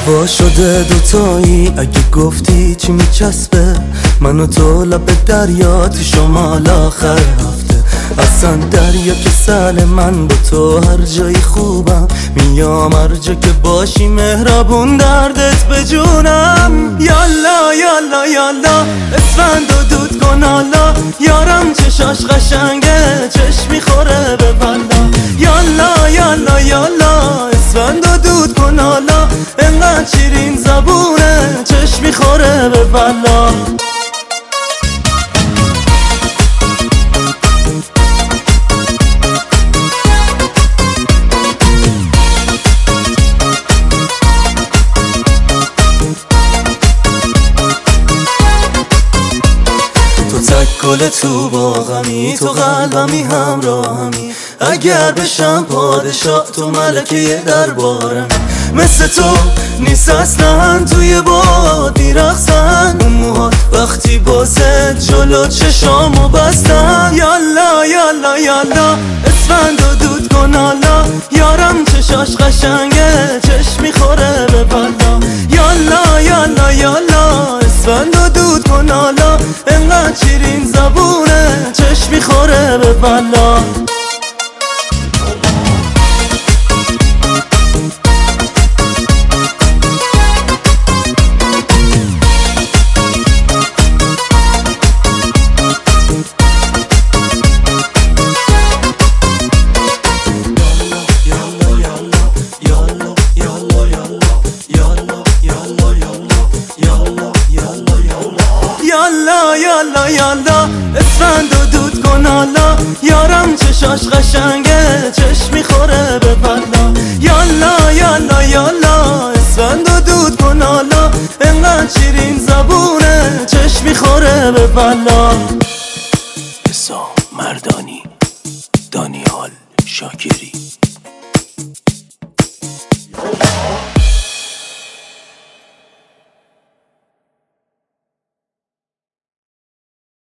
هوا شده دوتایی، اگه گفتی چی میچسبه من و تو لب دریا تو شمال آخر هفته. اصلا دریا که سل من با تو هر جایی خوبم، میام هر جا که باشی مهربون دردت به جونم. یالا یالا یالا اسفند و دود کن حالا، یارم چشاش قشنگه چشم میخوره به بلا. یالا یالا یالا اسفند و دود کن حالا، انقدر شیرین زبونه چشم میخوره به بلا. گل تو باغمی، تو قلبمی همراهمی، اگر بشم پادشاه تو ملکه دربارم. مثل تو نیست اصلا توی باد میرقصن، اون موهات وقتی بازه جلو چشامو بستن. یالا یالا یالا اسفند و دود کن حالا، یارم چشاش قشنگه چشم میخوره به بلا. یالا یالا یالا اسفند و دود کن حالا، انقدر شیرین زبونه چشم میخوره به بلا. یالا یالا یالا اسفند و دود کن حالا، یارم چشاش قشنگه چشم میخوره به بلا. یالا یالا یالا اسفند و دود کن حالا، انقدر شیرین زبونه چشم میخوره به بلا. حسام مردانی، دانیال شاکری.